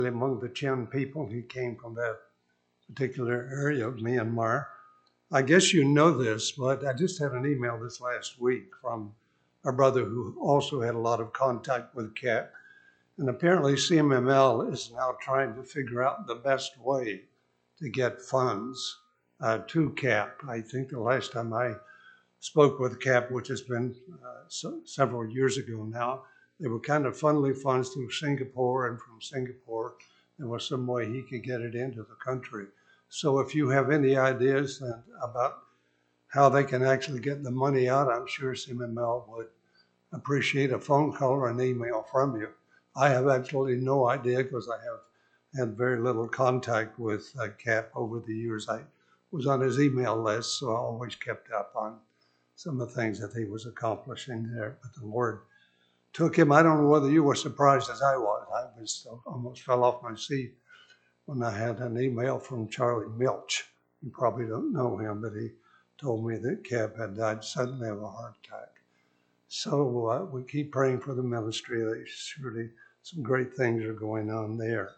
among the Chin people. He came from that particular area of Myanmar. I guess you know this, but I just had an email this last week from a brother who also had a lot of contact with CAP. And apparently CMML is now trying to figure out the best way to get funds to CAP. I think the last time I spoke with CAP, which has been several years ago now, they were kind of funneling funds through Singapore, and from Singapore, there was some way he could get it into the country. So if you have any ideas about how they can actually get the money out, I'm sure CMML would appreciate a phone call or an email from you. I have absolutely no idea because I have had very little contact with CAP over the years. I was on his email list, so I always kept up on some of the things that he was accomplishing there. But the Lord took him. I don't know whether you were surprised as I was. Almost fell off my seat when I had an email from Charlie Milch. You probably don't know him, but he told me that Cap had died suddenly of a heart attack. So we keep praying for the ministry. Surely some great things are going on there.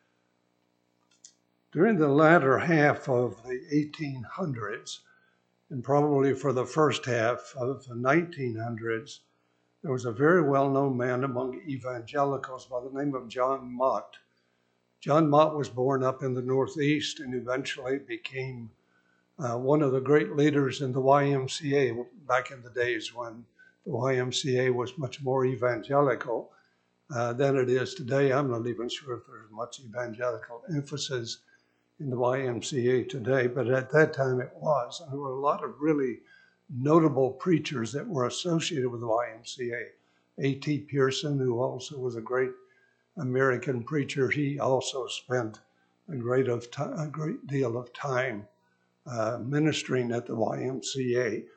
During the latter half of the 1800s, and probably for the first half of the 1900s, there was a very well-known man among evangelicals by the name of John Mott. John Mott was born up in the Northeast and eventually became one of the great leaders in the YMCA back in the days when the YMCA was much more evangelical than it is today. I'm not even sure if there's much evangelical emphasis in the YMCA today, but at that time it was. And there were a lot of really notable preachers that were associated with the YMCA. A.T. Pierson, who also was a great American preacher, he also spent a great deal of time ministering at the YMCA.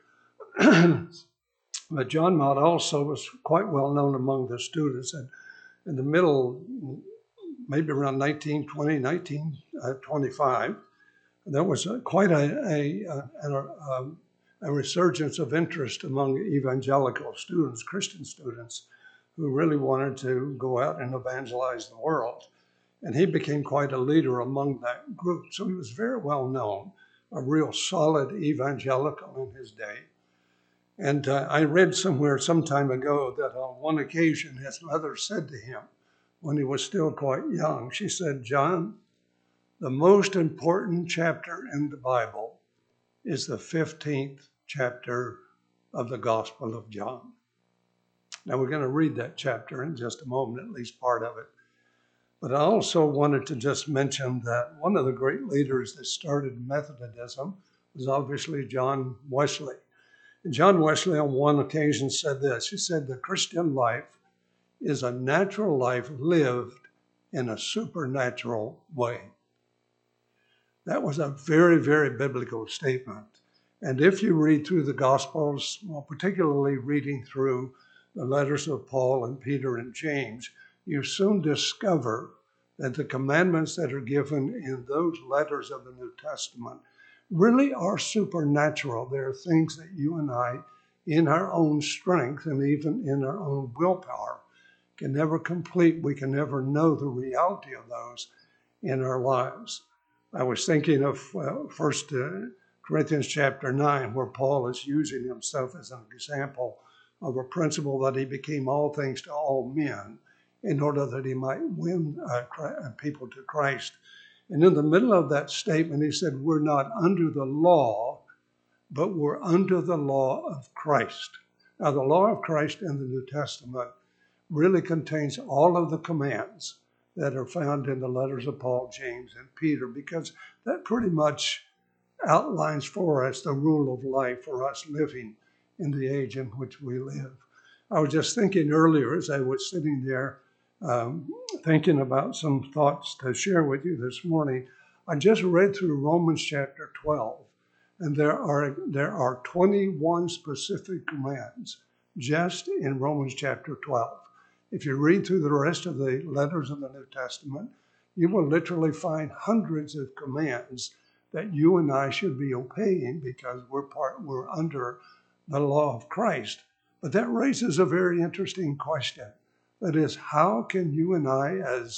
But John Mott also was quite well known among the students. And in the middle, maybe around 1920, 1925, there was quite a resurgence of interest among evangelical students, Christian students, who really wanted to go out and evangelize the world. And he became quite a leader among that group. So he was very well known, a real solid evangelical in his day. And I read somewhere some time ago that on one occasion his mother said to him, when he was still quite young, she said, "John, the most important chapter in the Bible is the 15th chapter of the Gospel of John." Now we're going to read that chapter in just a moment, at least part of it. But I also wanted to just mention that one of the great leaders that started Methodism was obviously John Wesley. And John Wesley on one occasion said this. He said, "The Christian life is a natural life lived in a supernatural way." That was a very, very biblical statement. And if you read through the Gospels, well, particularly reading through the letters of Paul and Peter and James, you soon discover that the commandments that are given in those letters of the New Testament really are supernatural. They're things that you and I, in our own strength and even in our own willpower, can never complete. We can never know the reality of those in our lives. I was thinking of 1 Corinthians chapter 9, where Paul is using himself as an example of a principle that he became all things to all men in order that he might win people to Christ. And in the middle of that statement, he said, we're not under the law, but we're under the law of Christ. Now, the law of Christ in the New Testament really contains all of the commands that are found in the letters of Paul, James, and Peter, because that pretty much outlines for us the rule of life for us living in the age in which we live. I was just thinking earlier as I was sitting there thinking about some thoughts to share with you this morning. I just read through Romans chapter 12, and there are 21 specific commands just in Romans chapter 12. If you read through the rest of the letters of the New Testament, you will literally find hundreds of commands that you and I should be obeying because we're under the law of Christ. But that raises a very interesting question. That is, how can you and I as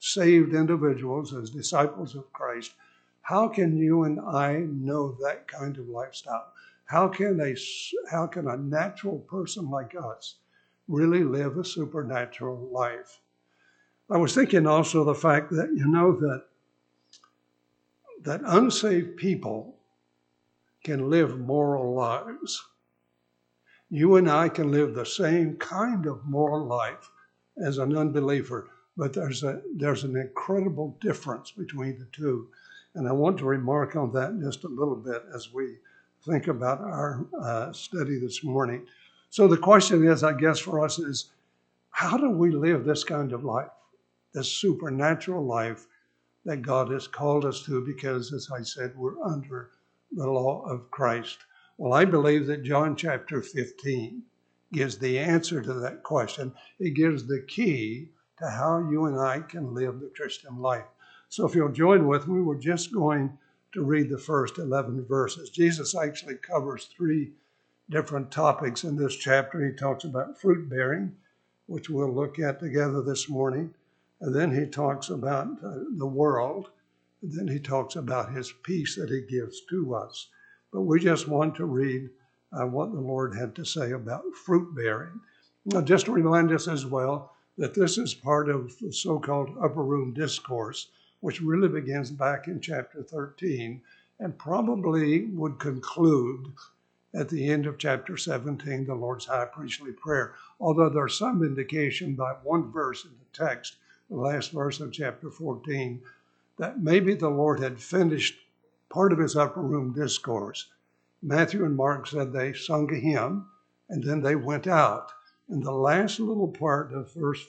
saved individuals, as disciples of Christ, how can you and I know that kind of lifestyle? How can a natural person like us really live a supernatural life? I was thinking also the fact that, that unsaved people can live moral lives. You and I can live the same kind of moral life as an unbeliever, but there's an incredible difference between the two. And I want to remark on that just a little bit as we think about our study this morning. So the question is, I guess, for us is, how do we live this kind of life, this supernatural life that God has called us to? Because, as I said, we're under the law of Christ. Well, I believe that John chapter 15 gives the answer to that question. It gives the key to how you and I can live the Christian life. So if you'll join with me, we're just going to read the first 11 verses. Jesus actually covers 3 different topics in this chapter. He talks about fruit bearing, which we'll look at together this morning. And then he talks about the world. And then he talks about his peace that he gives to us. But we just want to read what the Lord had to say about fruit bearing. Now, just to remind us as well that this is part of the so-called upper room discourse, which really begins back in chapter 13 and probably would conclude at the end of chapter 17, the Lord's high priestly prayer. Although there's some indication by one verse in the text, the last verse of chapter 14, that maybe the Lord had finished part of his upper room discourse. Matthew and Mark said they sung a hymn and then they went out. And the last little part of verse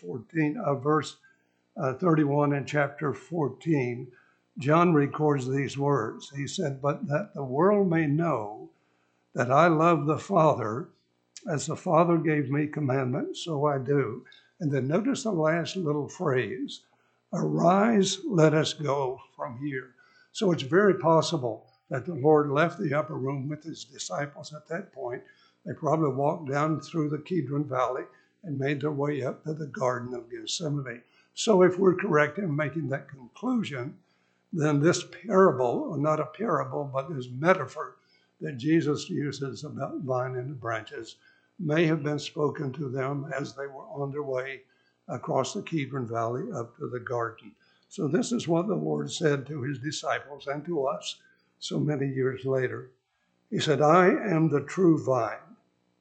31 in chapter 14, John records these words. He said, "But that the world may know that I love the Father, as the Father gave me commandment, so I do." And then notice the last little phrase, "Arise, let us go from here." So it's very possible that the Lord left the upper room with his disciples at that point. They probably walked down through the Kidron Valley and made their way up to the Garden of Gethsemane. So if we're correct in making that conclusion, then this parable, or not a parable, but this metaphor that Jesus uses about vine and the branches, may have been spoken to them as they were on their way across the Kidron Valley up to the garden. So this is what the Lord said to his disciples and to us so many years later. He said, "I am the true vine,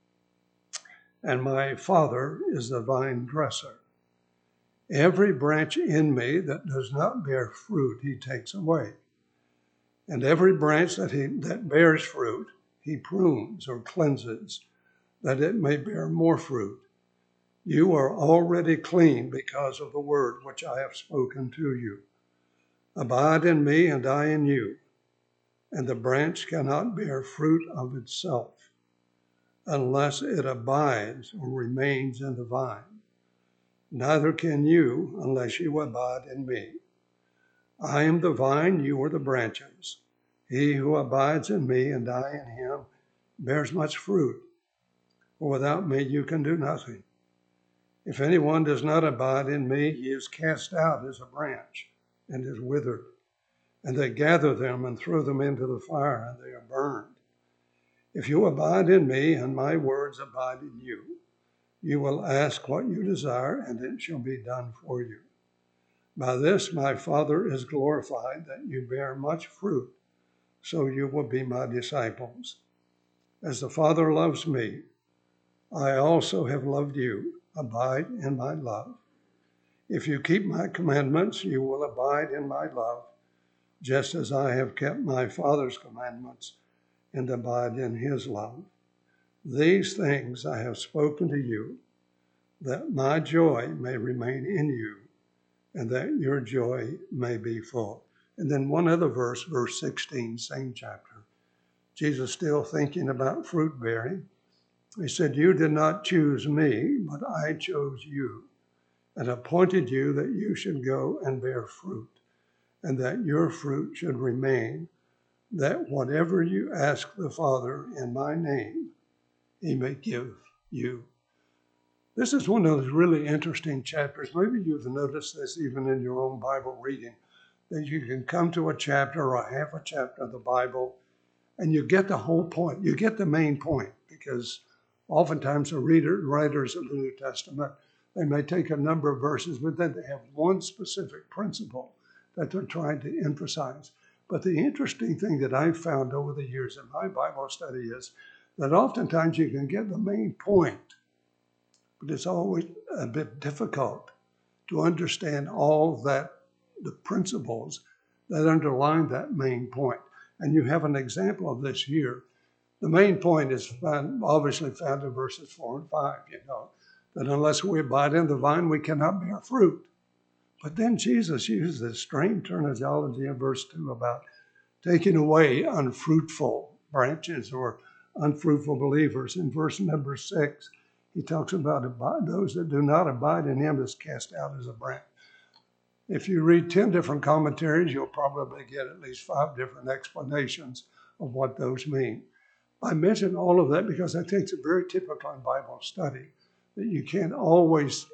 and my Father is the vine dresser. Every branch in me that does not bear fruit, he takes away. And every branch that bears fruit, he prunes or cleanses, that it may bear more fruit. You are already clean because of the word which I have spoken to you. Abide in me and I in you, and the branch cannot bear fruit of itself unless it abides or remains in the vine. Neither can you unless you abide in me. I am the vine, you are the branches. He who abides in me and I in him bears much fruit, for without me you can do nothing. If anyone does not abide in me, he is cast out as a branch and is withered. And they gather them and throw them into the fire, and they are burned. If you abide in me and my words abide in you, you will ask what you desire, and it shall be done for you. By this my Father is glorified, that you bear much fruit, so you will be my disciples. As the Father loves me, I also have loved you. Abide in my love. If you keep my commandments, you will abide in my love, just as I have kept my Father's commandments and abide in his love. These things I have spoken to you, that my joy may remain in you, and that your joy may be full. And then one other verse, verse 16, same chapter. Jesus still thinking about fruit bearing. He said, "You did not choose me, but I chose you and appointed you that you should go and bear fruit, and that your fruit should remain, that whatever you ask the Father in my name, he may give you." This is one of those really interesting chapters. Maybe you've noticed this even in your own Bible reading, that you can come to a chapter or a half a chapter of the Bible and you get the whole point. You get the main point, because oftentimes the writers of the New Testament, they may take a number of verses, but then they have one specific principle that they're trying to emphasize. But the interesting thing that I've found over the years in my Bible study is that oftentimes you can get the main point, but it's always a bit difficult to understand all that, the principles that underline that main point. And you have an example of this here. The main point is obviously found in verses 4 and 5, that unless we abide in the vine, we cannot bear fruit. But then Jesus uses this strange terminology in verse 2 about taking away unfruitful branches or unfruitful believers. In verse number 6, he talks about those that do not abide in him is cast out as a branch. If you read 10 different commentaries, you'll probably get at least 5 different explanations of what those mean. I mention all of that because I think it's very typical in Bible study that you can't always,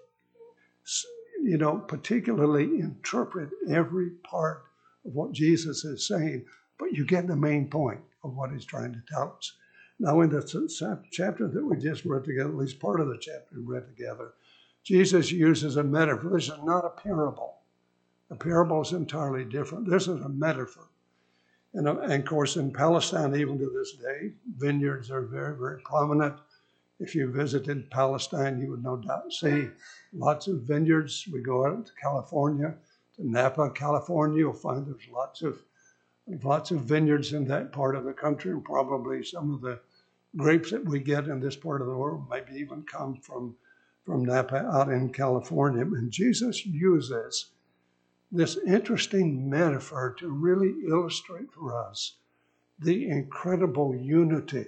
particularly interpret every part of what Jesus is saying, but you get the main point of what he's trying to tell us. Now, in the chapter that we just read together, at least part of the chapter we read together, Jesus uses a metaphor. This is not a parable. A parable is entirely different. This is a metaphor. And of course, in Palestine, even to this day, vineyards are very, very prominent. If you visited Palestine, you would no doubt see lots of vineyards. We go out to California, to Napa, California, you'll find there's lots of vineyards in that part of the country, and probably some of the grapes that we get in this part of the world maybe even come from Napa out in California. And Jesus uses this interesting metaphor to really illustrate for us the incredible unity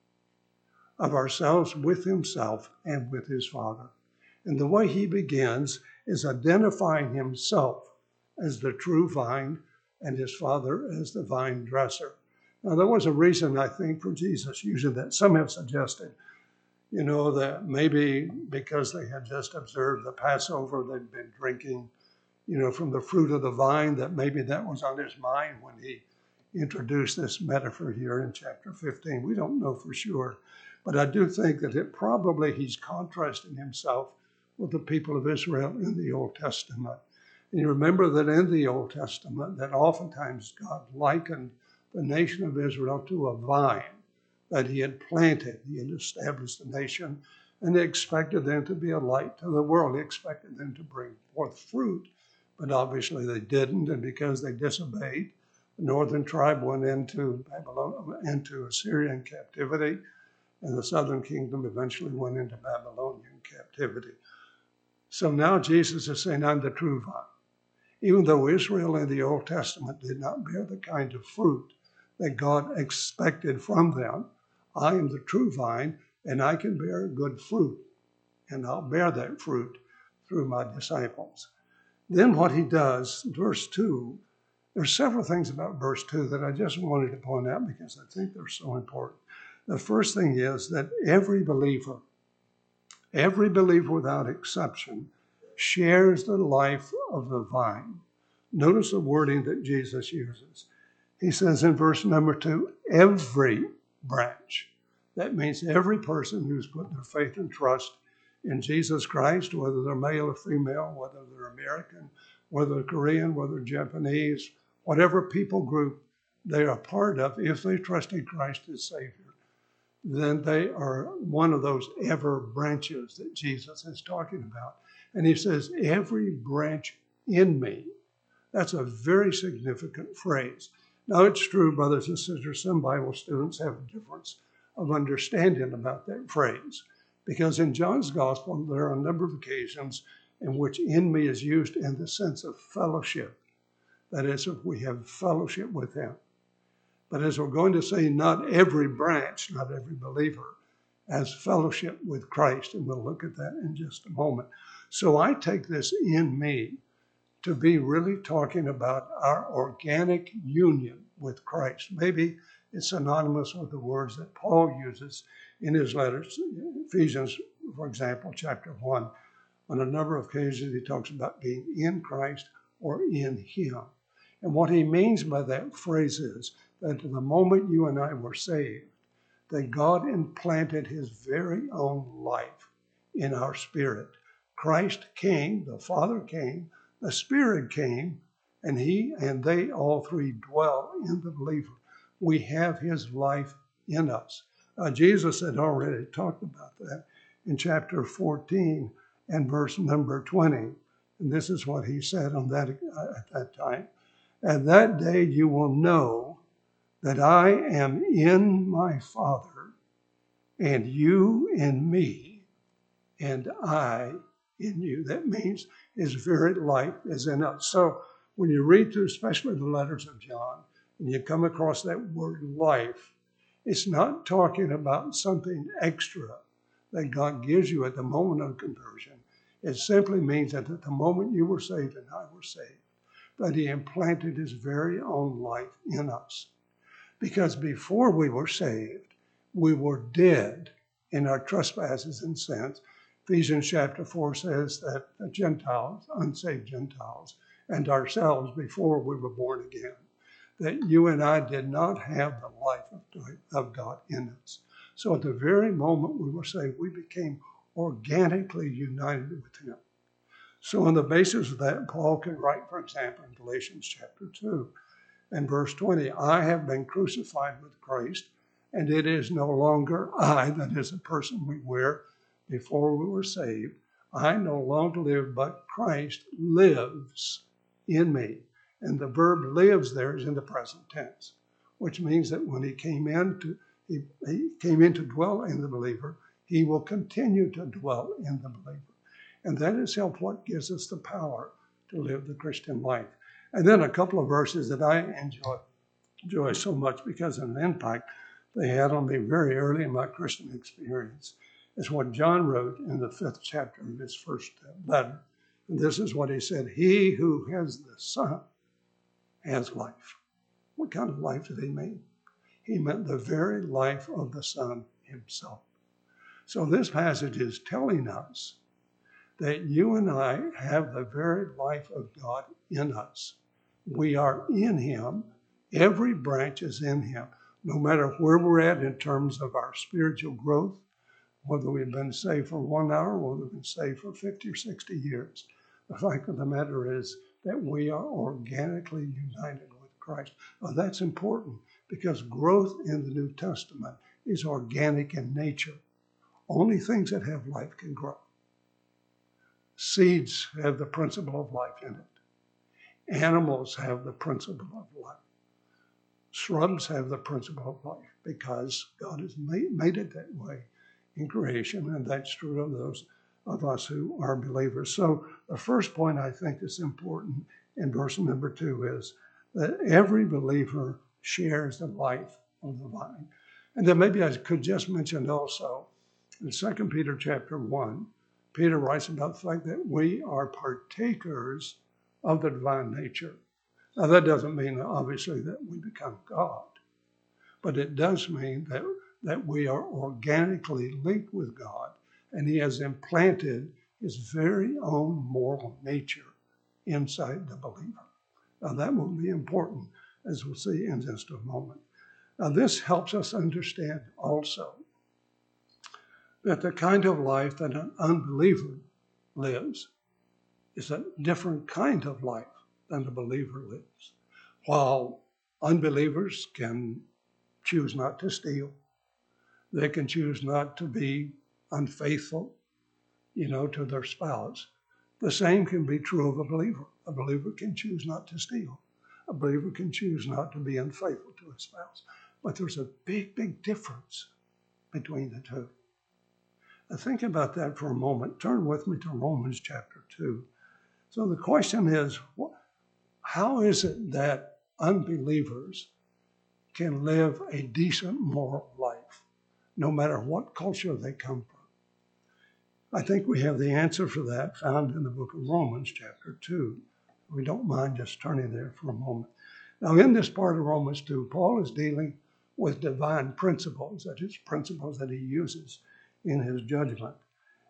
of ourselves with himself and with his Father. And the way he begins is identifying himself as the true vine and his Father as the vine dresser. Now, there was a reason, I think, for Jesus using that. Some have suggested, that maybe because they had just observed the Passover, they'd been drinking from the fruit of the vine, that maybe that was on his mind when he introduced this metaphor here in chapter 15. We don't know for sure, but I do think that he's contrasting himself with the people of Israel in the Old Testament. And you remember that in the Old Testament, that oftentimes God likened the nation of Israel to a vine that he had planted. He had established the nation, and he expected them to be a light to the world. He expected them to bring forth fruit. But obviously they didn't, and because they disobeyed, the northern tribe went into Assyrian captivity, and the southern kingdom eventually went into Babylonian captivity. So now Jesus is saying, I'm the true vine. Even though Israel in the Old Testament did not bear the kind of fruit that God expected from them, I am the true vine, and I can bear good fruit, and I'll bear that fruit through my disciples. Then what he does, verse 2, there's several things about verse 2 that I just wanted to point out because I think they're so important. The first thing is that every believer without exception, shares the life of the vine. Notice the wording that Jesus uses. He says in verse number 2, every branch. That means every person who's put their faith and trust in Jesus Christ, whether they're male or female, whether they're American, whether they're Korean, whether they're Japanese, whatever people group they are part of, if they trust in Christ as Savior, then they are one of those ever branches that Jesus is talking about. And he says, every branch in me. That's a very significant phrase. Now, it's true, brothers and sisters, some Bible students have a difference of understanding about that phrase. Because in John's Gospel, there are a number of occasions in which in me is used in the sense of fellowship. That is, if we have fellowship with him. But as we're going to say, not every branch, not every believer has fellowship with Christ. And we'll look at that in just a moment. So I take this in me to be really talking about our organic union with Christ. Maybe it's synonymous with the words that Paul uses in his letters, Ephesians for example, chapter 1, on a number of occasions he talks about being in Christ or in him. And what he means by that phrase is that the moment you and I were saved, that God implanted his very own life in our spirit. Christ came, the Father came, the Spirit came, and he and they all three dwell in the believer. We have his life in us. Jesus had already talked about that in chapter 14 and verse number 20. And this is what he said on that at that time. At that day you will know that I am in my Father, and you in me, and I in you. That means his very life is in us. So when you read through, especially the letters of John, and you come across that word life, it's not talking about something extra that God gives you at the moment of conversion. It simply means that at the moment you were saved and I were saved, that he implanted his very own life in us. Because before we were saved, we were dead in our trespasses and sins. Ephesians chapter 4 says that the Gentiles, unsaved Gentiles, and ourselves before we were born again, that you and I did not have the life of God in us. So at the very moment we were saved, we became organically united with him. So on the basis of that, Paul can write, for example, in Galatians chapter 2 and verse 20, I have been crucified with Christ, and it is no longer I, that is a person we were before we were saved. I no longer live, but Christ lives in me. And the verb lives there is in the present tense, which means that when he came in to dwell in the believer, he will continue to dwell in the believer. And that is what gives us the power to live the Christian life. And then a couple of verses that I enjoy so much because of the impact they had on me very early in my Christian experience is what John wrote in the 5th chapter of his first letter. And this is what he said, he who has the Son has life. What kind of life did he mean? He meant the very life of the Son himself. So this passage is telling us that you and I have the very life of God in us. We are in him. Every branch is in him. No matter where we're at in terms of our spiritual growth, whether we've been saved for 1 hour, whether we've been saved for 50 or 60 years, the fact of the matter is that we are organically united with Christ. Now, that's important because growth in the New Testament is organic in nature. Only things that have life can grow. Seeds have the principle of life in it. Animals have the principle of life. Shrubs have the principle of life because God has made it that way in creation, and that's true of those of us who are believers. So the first point I think is important in verse number 2 is that every believer shares the life of the vine. And then maybe I could just mention also in 2 Peter chapter 1, Peter writes about the fact that we are partakers of the divine nature. Now that doesn't mean obviously that we become God, but it does mean that we are organically linked with God, and he has implanted his very own moral nature inside the believer. Now that will be important, as we'll see in just a moment. Now this helps us understand also that the kind of life that an unbeliever lives is a different kind of life than the believer lives. While unbelievers can choose not to steal, they can choose not to be unfaithful, to their spouse. The same can be true of a believer. A believer can choose not to steal. A believer can choose not to be unfaithful to a spouse. But there's a big, big difference between the two. Now think about that for a moment. Turn with me to Romans chapter 2. So the question is, how is it that unbelievers can live a decent moral life, no matter what culture they come from? I think we have the answer for that found in the book of Romans chapter 2. We don't mind just turning there for a moment. Now in this part of Romans 2, Paul is dealing with divine principles, that is, principles that he uses in his judgment.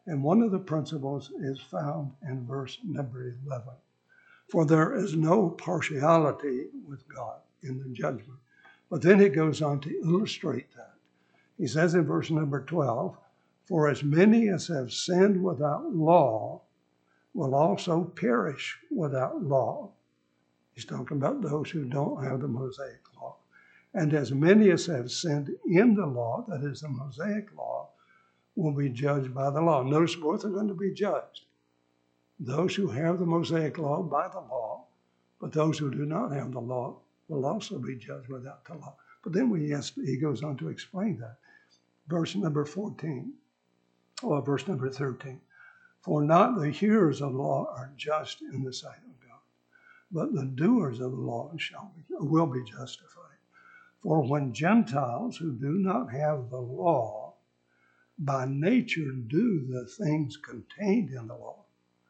And one of the principles is found in verse number 11. For there is no partiality with God in the judgment. But then he goes on to illustrate that. He says in verse number 12, for as many as have sinned without law will also perish without law. He's talking about those who don't have the Mosaic law. And as many as have sinned in the law, that is the Mosaic law, will be judged by the law. Notice both are going to be judged. Those who have the Mosaic law by the law, but those who do not have the law will also be judged without the law. But then he goes on to explain that. Verse number 14, or verse number 13. For not the hearers of the law are just in the sight of God, but the doers of the law will be justified. For when Gentiles who do not have the law by nature do the things contained in the law,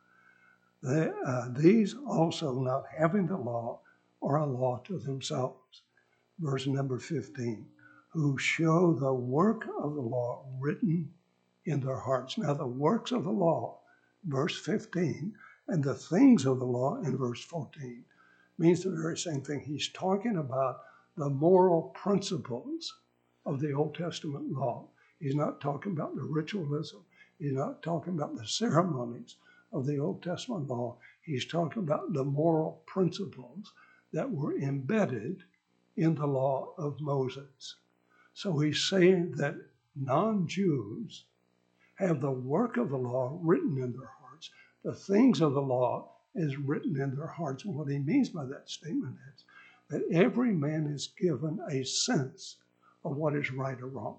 these also not having the law are a law to themselves. Verse number 15, who show the work of the law written in their hearts. Now the works of the law, verse 15, and the things of the law in verse 14 means the very same thing. He's talking about the moral principles of the Old Testament law. He's not talking about the ritualism. He's not talking about the ceremonies of the Old Testament law. He's talking about the moral principles that were embedded in the law of Moses. So he's saying that non-Jews have the work of the law written in their hearts. The things of the law is written in their hearts. And what he means by that statement is that every man is given a sense of what is right or wrong.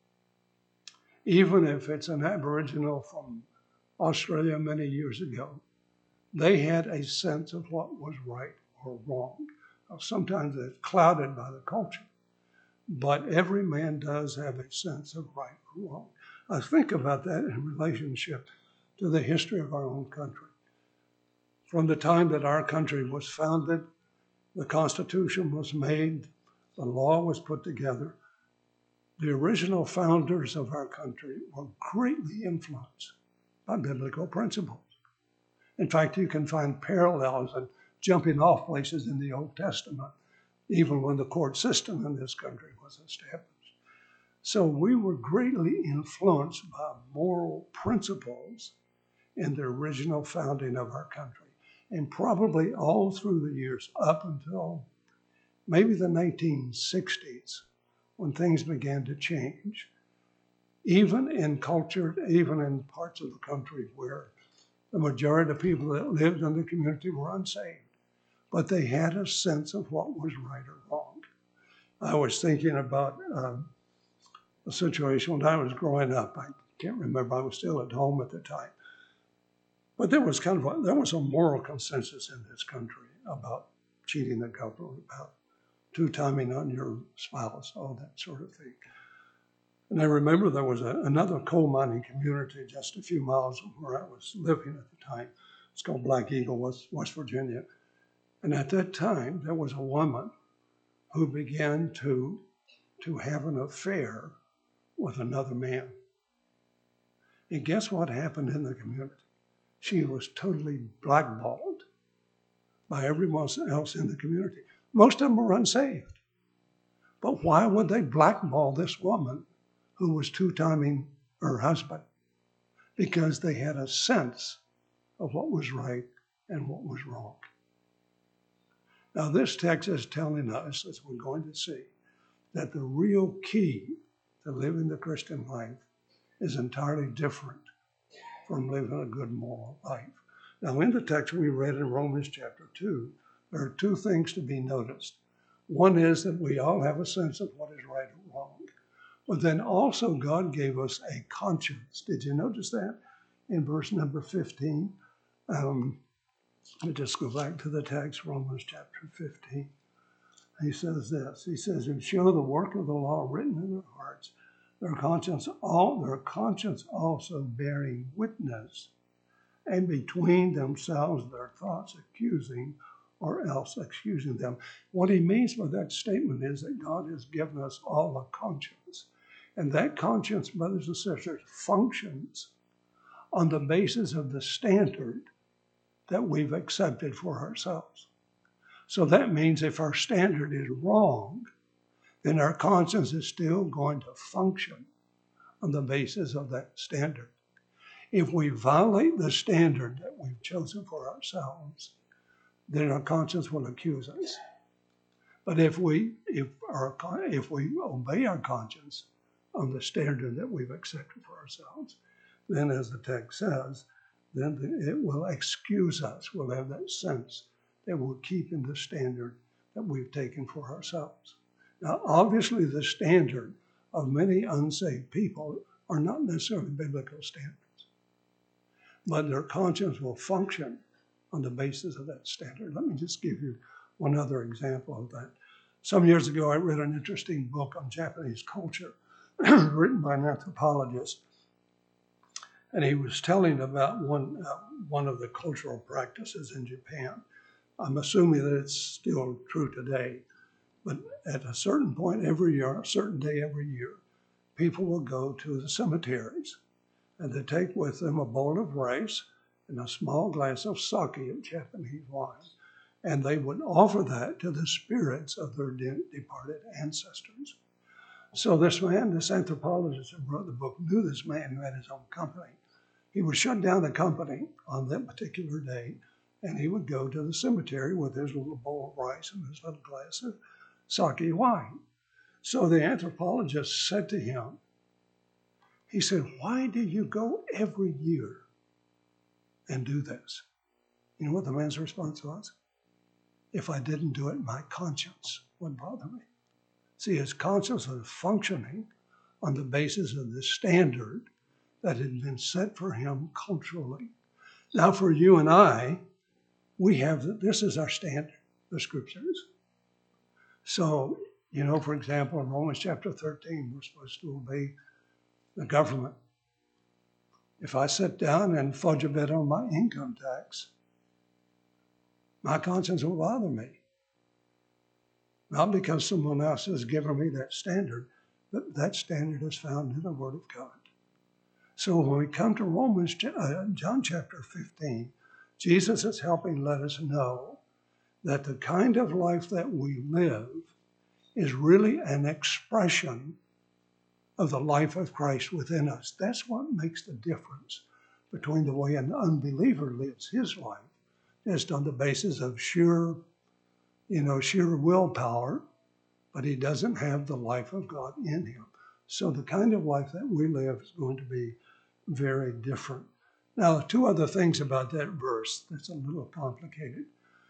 Even if it's an Aboriginal from Australia many years ago, they had a sense of what was right or wrong. Sometimes it's clouded by the culture, but every man does have a sense of right or wrong. I think about that in relationship to the history of our own country. From the time that our country was founded, the Constitution was made, the law was put together. The original founders of our country were greatly influenced by biblical principles. In fact, you can find parallels and jumping off places in the Old Testament, even when the court system in this country was established. So we were greatly influenced by moral principles in the original founding of our country. And probably all through the years up until maybe the 1960s, when things began to change, even in culture, even in parts of the country where the majority of people that lived in the community were unsaved, but they had a sense of what was right or wrong. I was thinking about a situation when I was growing up. I can't remember, I was still at home at the time. But there was a moral consensus in this country about cheating the government, about two-timing on your spouse, all that sort of thing. And I remember there was another coal mining community just a few miles from where I was living at the time. It's called Black Eagle, West Virginia. And at that time, there was a woman who began to have an affair with another man. And guess what happened in the community? She was totally blackballed by everyone else in the community. Most of them were unsaved. But why would they blackball this woman who was two-timing her husband? Because they had a sense of what was right and what was wrong. Now this text is telling us, as we're going to see, that the real key to living the Christian life is entirely different from living a good moral life. Now in the text we read in Romans chapter 2, there are two things to be noticed. One is that we all have a sense of what is right and wrong. But then also God gave us a conscience. Did you notice that? In verse number 15. Let me just go back to the text, Romans chapter 15. He says this. He says, who show the work of the law written in their hearts, their conscience also bearing witness, and between themselves their thoughts accusing or else excusing them. What he means by that statement is that God has given us all a conscience. And that conscience, brothers and sisters, functions on the basis of the standard that we've accepted for ourselves. So that means if our standard is wrong, then our conscience is still going to function on the basis of that standard. If we violate the standard that we've chosen for ourselves, then our conscience will accuse us. But if we obey our conscience on the standard that we've accepted for ourselves, then as the text says, then it will excuse us. We'll have that sense that we're keeping the standard that we've taken for ourselves. Now, obviously, the standard of many unsaved people are not necessarily biblical standards, but their conscience will function on the basis of that standard. Let me just give you one other example of that. Some years ago, I read an interesting book on Japanese culture written by an anthropologist, and he was telling about one of the cultural practices in Japan. I'm assuming that it's still true today, but at a certain point every year, a certain day every year, people will go to the cemeteries, and they take with them a bowl of rice and a small glass of sake, of Japanese wine, and they would offer that to the spirits of their departed ancestors. So this man, this anthropologist who wrote the book, knew this man who had his own company. He would shut down the company on that particular day, and he would go to the cemetery with his little bowl of rice and his little glass of sake wine. So the anthropologist said to him, he said, "Why do you go every year and do this?" You know what the man's response was? "If I didn't do it, my conscience would bother me." See, his conscience was functioning on the basis of the standard that had been set for him culturally. Now for you and I, we have, this is our standard, the scriptures. So, you know, for example, in Romans chapter 13, we're supposed to obey the government. If I sit down and fudge a bit on my income tax, my conscience will bother me. Not because someone else has given me that standard, but that standard is found in the Word of God. So when we come to Romans, John chapter 15, Jesus is helping let us know that the kind of life that we live is really an expression of the life of Christ within us. That's what makes the difference between the way an unbeliever lives his life, just on the basis of sheer willpower, but he doesn't have the life of God in him. So the kind of life that we live is going to be very different. Now, two other things about that verse that's a little complicated.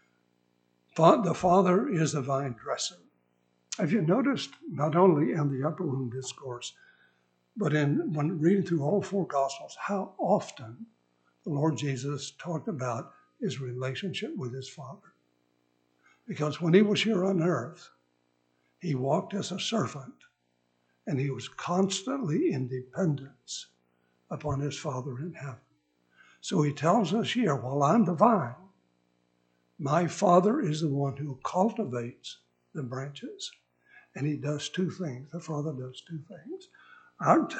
The Father is the vine dresser. Have you noticed, not only in the upper room discourse, but when reading through all four Gospels, how often the Lord Jesus talked about his relationship with his Father? Because when he was here on earth, he walked as a servant, and he was constantly in dependence upon his Father in heaven. So he tells us here, while I'm the vine, my Father is the one who cultivates the branches. And he does two things. The Father does two things. Our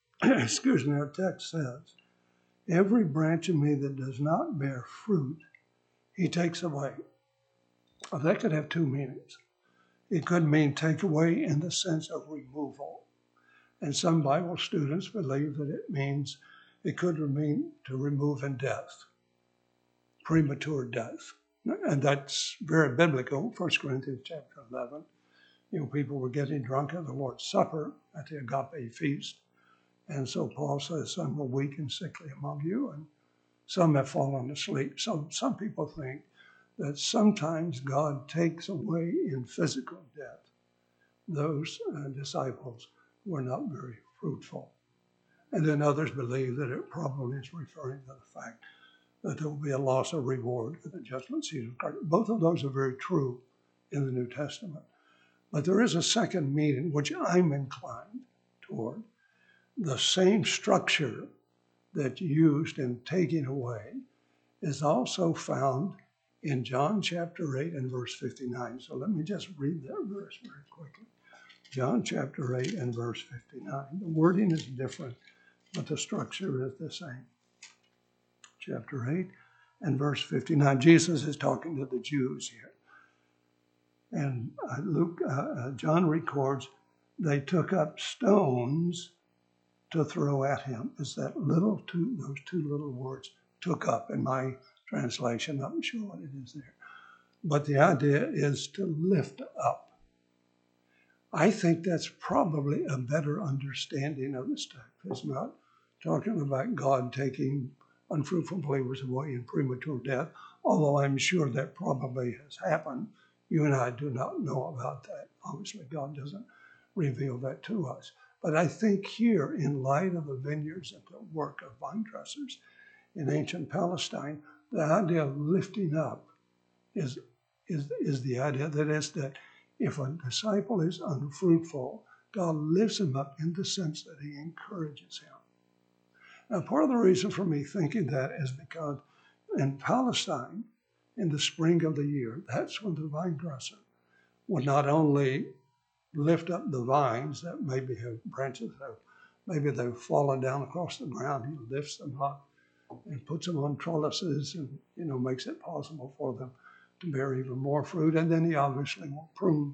text says, every branch in me that does not bear fruit, he takes away. Well, that could have two meanings. It could mean take away in the sense of removal. And some Bible students believe that it could mean to remove in death, premature death. And that's very biblical, 1 Corinthians chapter 11. People were getting drunk at the Lord's Supper at the Agape feast. And so Paul says, some are weak and sickly among you, and some have fallen asleep. So some people think that sometimes God takes away in physical death those disciples who are not very fruitful. And then others believe that it probably is referring to the fact that there will be a loss of reward at the judgment seat of Christ. Both of those are very true in the New Testament. But there is a second meaning, which I'm inclined toward. The same structure that's used in taking away is also found in John chapter 8 and verse 59. So let me just read that verse very quickly. John chapter 8 and verse 59. The wording is different, but the structure is the same. chapter 8 and verse 59. Jesus is talking to the Jews here. And John records, they took up stones to throw at him. It's those two little words, took up, in my translation. I'm not sure what it is there. But the idea is to lift up. I think that's probably a better understanding of this text. It's not talking about God taking unfruitful believers away in premature death, although I'm sure that probably has happened. You and I do not know about that. Obviously, God doesn't reveal that to us. But I think here, in light of the vineyards and the work of vine dressers in ancient Palestine, the idea of lifting up is the idea that if a disciple is unfruitful, God lifts him up in the sense that he encourages him. Now, part of the reason for me thinking that is because in Palestine, in the spring of the year, that's when the vine dresser would not only lift up the vines that maybe have branches, maybe they've fallen down across the ground. He lifts them up and puts them on trellises and, makes it possible for them to bear even more fruit. And then he obviously will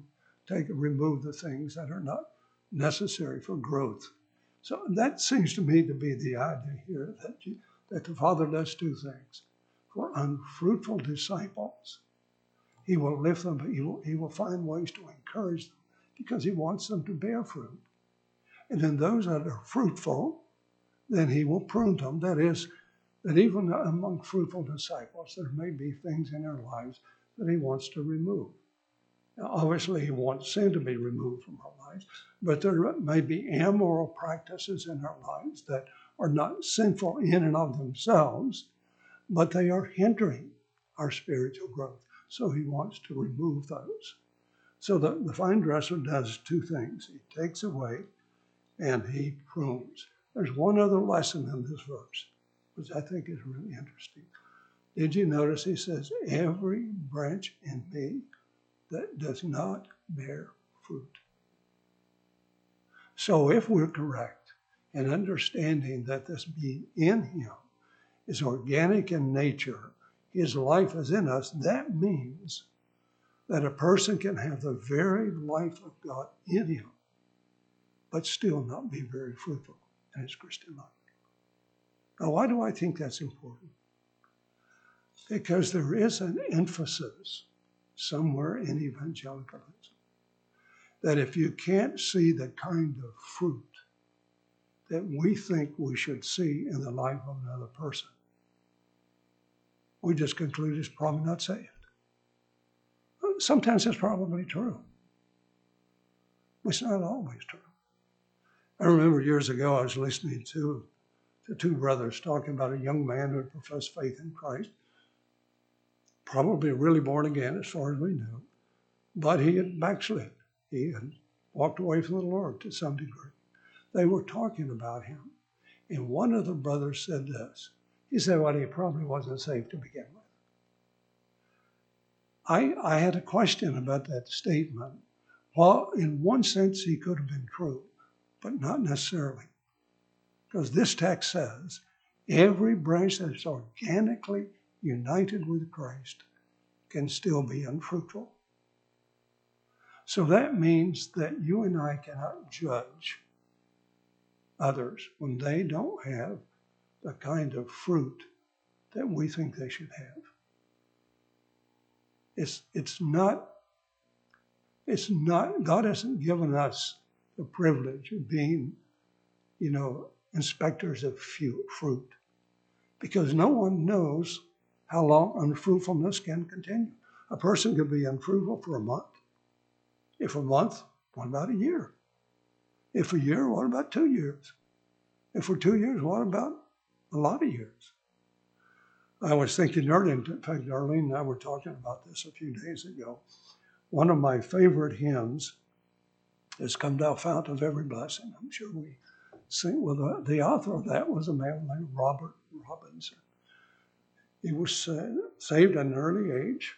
remove the things that are not necessary for growth. So that seems to me to be the idea here, that the Father does two things. For unfruitful disciples, he will lift them, but he will find ways to encourage them because he wants them to bear fruit. And then those that are fruitful, then he will prune them. That is, that even among fruitful disciples, there may be things in their lives that he wants to remove. Now, obviously, he wants sin to be removed from our lives, but there may be immoral practices in our lives that are not sinful in and of themselves, but they are hindering our spiritual growth. So he wants to remove those. So the vine dresser does two things. He takes away and he prunes. There's one other lesson in this verse, which I think is really interesting. Did you notice he says, every branch in me that does not bear fruit? So if we're correct in understanding that this being in him is organic in nature, his life is in us, that means that a person can have the very life of God in him, but still not be very fruitful in his Christian life. Now, why do I think that's important? Because there is an emphasis somewhere in evangelicalism that if you can't see the kind of fruit that we think we should see in the life of another person, we just conclude he's probably not saved. Sometimes that's probably true, but it's not always true. I remember years ago I was listening to two brothers talking about a young man who had professed faith in Christ, probably really born again as far as we knew, but he had backslid. He had walked away from the Lord to some degree. They were talking about him, and one of the brothers said this. He said, well, he probably wasn't saved to begin with. I had a question about that statement. Well, in one sense, he could have been true, but not necessarily. Because this text says, every branch that is organically united with Christ can still be unfruitful. So that means that you and I cannot judge others when they don't have the kind of fruit that we think they should have. It's not, God hasn't given us the privilege of being, inspectors of fruit, because no one knows how long unfruitfulness can continue. A person could be unfruitful for a month. If a month, what about a year? If a year, what about 2 years? If for 2 years, what about a lot of years? I was thinking earlier, in fact, Darlene and I were talking about this a few days ago. One of my favorite hymns is "Come Thou Fount of Every Blessing." I'm sure we sing. Well, the author of that was a man named Robert Robinson. He was saved at an early age.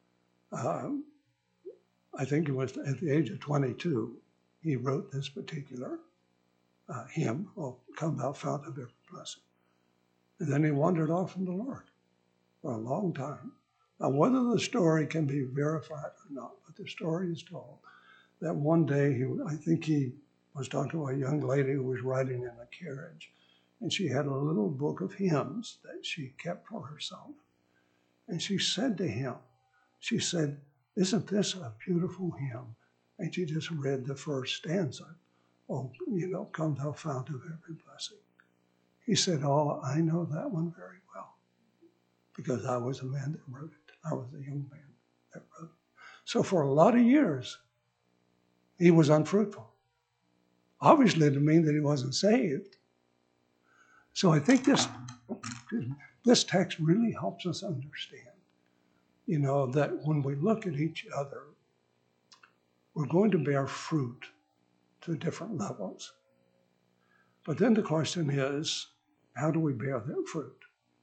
I think it was at the age of 22. He wrote this particular hymn, "Come Thou Fount of Every Blessing." And then he wandered off from the Lord for a long time. Now, whether the story can be verified or not, but the story is told that one day, I think he was talking to a young lady who was riding in a carriage, and she had a little book of hymns that she kept for herself. And she said to him, she said, "Isn't this a beautiful hymn?" And she just read the first stanza. "Oh, come thou fount of every blessing." He said, "Oh, I know that one very well, because I was a man that wrote it. I was a young man that wrote it." So for a lot of years, he was unfruitful. Obviously, to mean that he wasn't saved. So I think this text really helps us understand, that when we look at each other, we're going to bear fruit to different levels. But then the question is, how do we bear that fruit?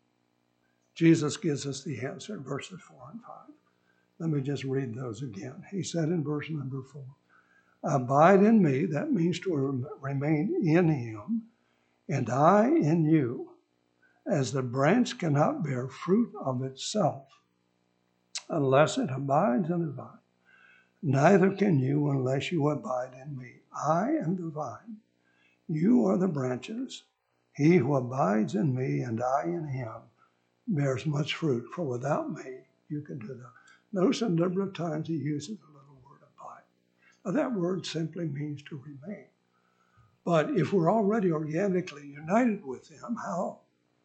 Jesus gives us the answer in verses 4 and 5. Let me just read those again. He said in verse number 4, "Abide in me," that means to remain in him, "and I in you, as the branch cannot bear fruit of itself unless it abides in the vine. Neither can you unless you abide in me. I am the vine, you are the branches. He who abides in me and I in him bears much fruit, for without me you can do nothing." Notice a number of times he uses the little word abide. Now that word simply means to remain. But if we're already organically united with him, how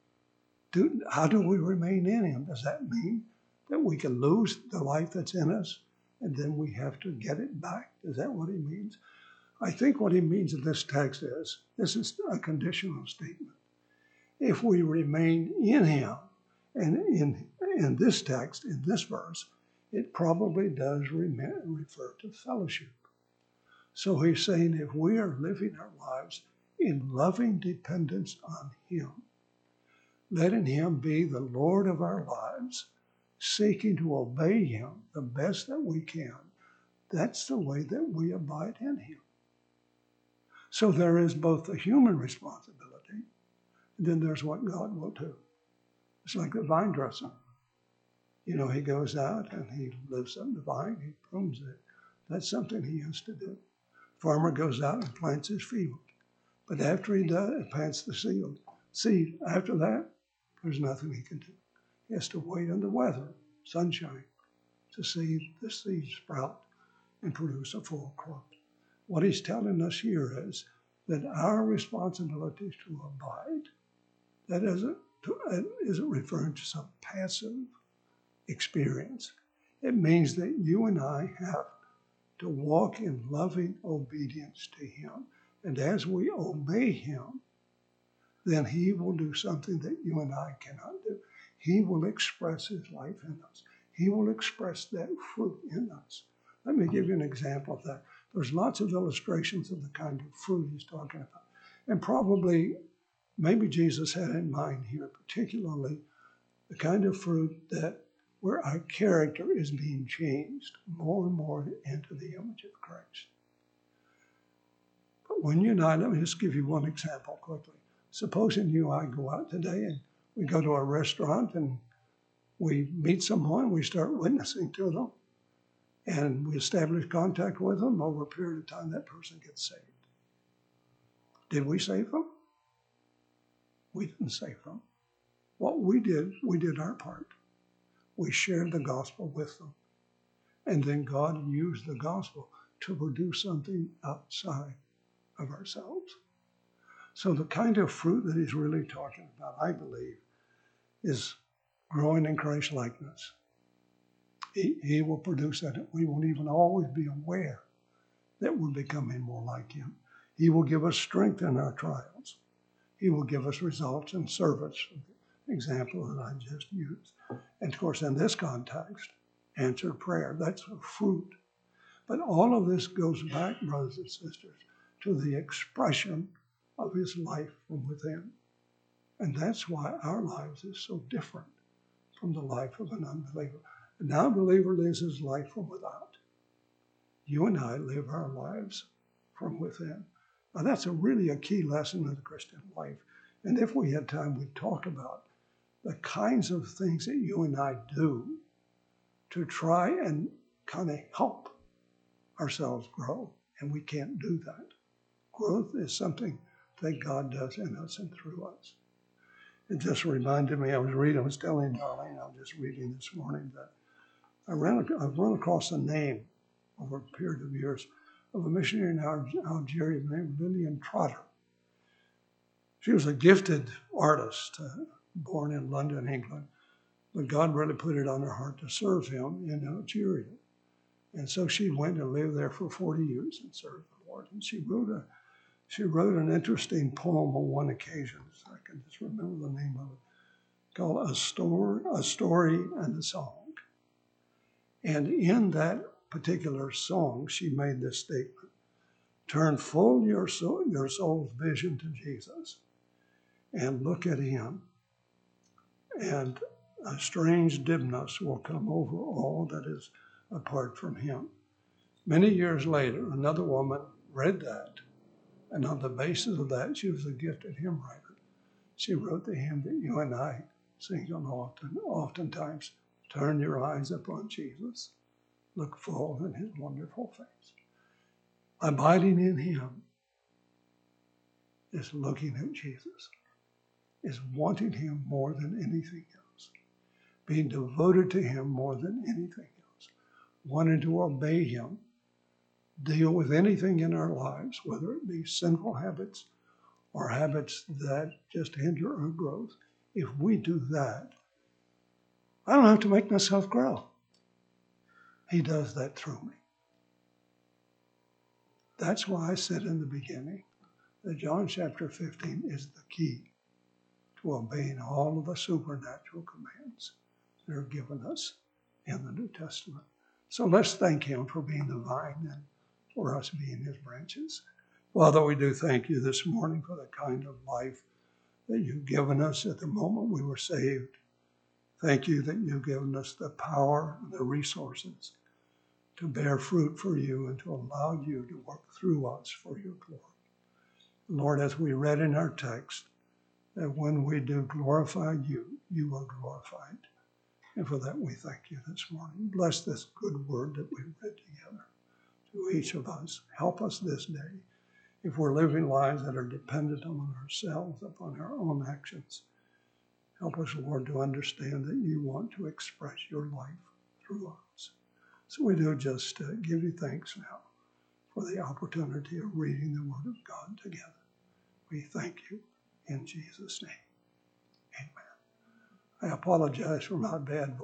do we remain in him? Does that mean that we can lose the life that's in us and then we have to get it back? Is that what he means? I think what he means in this text is, this is a conditional statement. If we remain in him, and in this text, in this verse, it probably does refer to fellowship. So he's saying if we are living our lives in loving dependence on him, letting him be the Lord of our lives, seeking to obey him the best that we can, that's the way that we abide in him. So there is both the human responsibility, and then there's what God will do. It's like the vine dresser. He goes out and he lifts up the vine, he prunes it. That's something he has to do. Farmer goes out and plants his field. But after he plants the seed, after that, there's nothing he can do. He has to wait on the weather, sunshine, to see the seed sprout and produce a full crop. What he's telling us here is that our responsibility is to abide. That isn't referring to some passive experience. It means that you and I have to walk in loving obedience to him. And as we obey him, then he will do something that you and I cannot do. He will express his life in us. He will express that fruit in us. Let me give you an example of that. There's lots of illustrations of the kind of fruit he's talking about. And probably, maybe Jesus had in mind here particularly the kind of fruit that where our character is being changed more and more into the image of Christ. But when you and I, let me just give you one example quickly. Supposing you and I go out today and we go to a restaurant and we meet someone, we start witnessing to them, and we establish contact with them. Over a period of time, that person gets saved. Did we save them? We didn't save them. What we did our part. We shared the gospel with them. And then God used the gospel to produce something outside of ourselves. So the kind of fruit that he's really talking about, I believe, is growing in Christ likeness. He will produce that. We won't even always be aware that we're becoming more like him. He will give us strength in our trials. He will give us results in service, the example that I just used. And of course, in this context, answered prayer, that's a fruit. But all of this goes back, brothers and sisters, to the expression of his life from within. And that's why our lives is so different from the life of an unbeliever. An unbeliever lives his life from without. You and I live our lives from within. Now that's really a key lesson of the Christian life, And if we had time, we'd talk about the kinds of things that you and I do to try and kind of help ourselves grow. And we can't do that. Growth is something that God does in us and through us. It just reminded me, I was telling Darlene, I was just reading this morning that I've run across a name over a period of years of a missionary in Algeria named Lillian Trotter. She was a gifted artist, born in London, England, but God really put it on her heart to serve him in Algeria. And so she went and lived there for 40 years and served the Lord. And she wrote an interesting poem on one occasion, so I can just remember the name of it, called A Story and a Song. And in that particular song, she made this statement: turn full your soul's vision to Jesus and look at him, and a strange dimness will come over all that is apart from him. Many years later, another woman read that, and on the basis of that, she was a gifted hymn writer. She wrote the hymn that you and I sing on oftentimes. Turn your eyes upon Jesus. Look full in his wonderful face. Abiding in him is looking at Jesus, is wanting him more than anything else, being devoted to him more than anything else, wanting to obey him, deal with anything in our lives, whether it be sinful habits or habits that just hinder our growth. If we do that, I don't have to make myself grow. He does that through me. That's why I said in the beginning that John chapter 15 is the key to obeying all of the supernatural commands that are given us in the New Testament. So let's thank him for being the vine and for us being his branches. Father, we do thank you this morning for the kind of life that you've given us at the moment we were saved. Thank you that you've given us the power and the resources to bear fruit for you and to allow you to work through us for your glory. Lord, as we read in our text, that when we do glorify you, you are glorified. And for that we thank you this morning. Bless this good word that we've read together to each of us. Help us this day. If we're living lives that are dependent on ourselves, upon our own actions, help us, Lord, to understand that you want to express your life through us. So we do just give you thanks now for the opportunity of reading the Word of God together. We thank you in Jesus' name. Amen. I apologize for my bad voice.